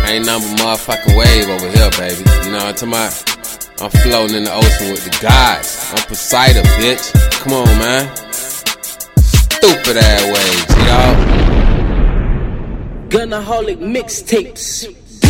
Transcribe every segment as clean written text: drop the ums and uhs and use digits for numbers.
Ain't nothing but motherfucking wave over here, baby. You know what I'm talking about? I'm floating in the ocean with the gods. I'm Poseidon, bitch. Come on, man. Stupid ass waves, you know? Gunaholic mixtapes.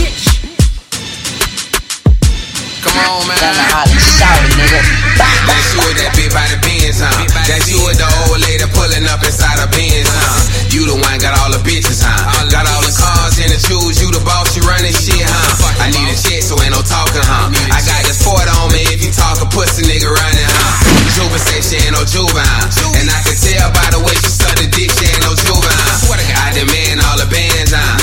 Come on, man. Gunaholic shouting, nigga. That's you with that bitch by the Benz, huh? That's you with the old lady pulling up inside a Benz, huh? You the one got all the bitches, huh? Got all the cars and the shoes, you the boss, you running shit, huh? I need a check, so ain't no talking, huh? I got this Ford on me, if you talk a pussy nigga running, huh? Juba say she ain't no juvenile, and I can tell by the way she suck the dick, she ain't no juvenile. I demand all the bands, huh?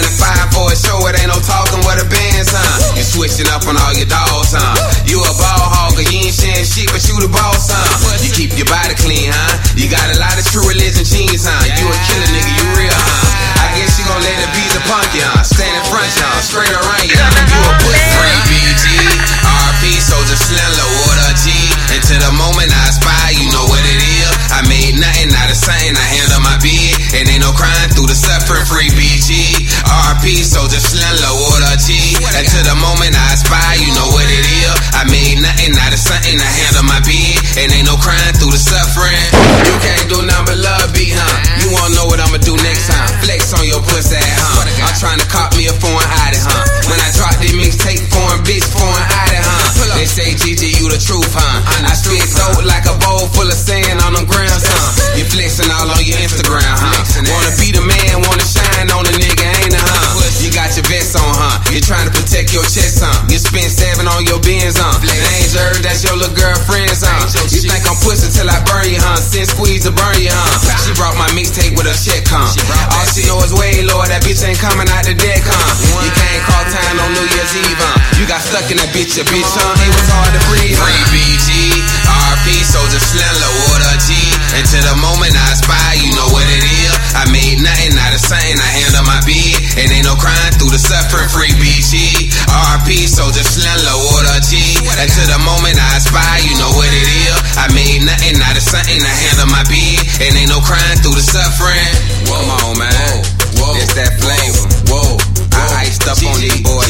25 for a show, it ain't no talking what the bands, huh? You switching up on all your dogs, huh? You a ball hogger, you ain't sharing shit, but you the boss, huh? You keep your body clean, huh? You got a lot of true religion jeans, huh? You a killer nigga, you real, huh? I guess you gon' let it be the punk, huh? Stand in front, y'all, straight around, y'all. You a pussy. Free BG, RP, Soldier Slim, Lord G. And to the moment I spy, you know what it is. I made nothing out of something, I handle my bid. And ain't no crying through the suffering. Free BG, RP, Soldier Slim, Lord G. And to the moment I spy, you know what it is. I made nothing out of something, I handle my bid. And ain't no crying through the suffering. You can't do nothing but love beat, huh? You wanna know what I'ma do next time? Flex on your pussy, huh? I'm trying to cop me a foreign Audi, huh? When I drop this mixtape, foreign bitch, foreign Audi, huh? They say GG, you the truth, huh? I spit dope like a bowl full of sand on them grams, huh? You flexing all on your Instagram, huh? Wanna be the man, wanna shine on a nigga, ain't it, huh? You got your vest on, huh? You trying to protect your chest, huh? You spent 7 on your Benz, huh? Ain't heard that's your little girlfriend's, huh? You think I'm pussy till I burn you, huh? Send squeeze to burn you, huh? She brought my mixtape with a check, huh? All she know is way lower, that bitch ain't coming out the deck, huh? You can't call time on New Year's Eve, huh? You got stuck in that bitch, huh? It was hard to breathe, huh? Free BG, RP, Soldier Slim, Lord G. And to the moment I spy, you know what it is. I made nothing out of something, I handle my bid. And ain't no crying through the suffering. Free BG, RP, Soldier Slim, Lord G. And to the moment I spy, you know what it is. I made nothing out of something, I handle my bid. And ain't no crying through the suffering. Come on, man. It's that flavor. I iced up on these boys.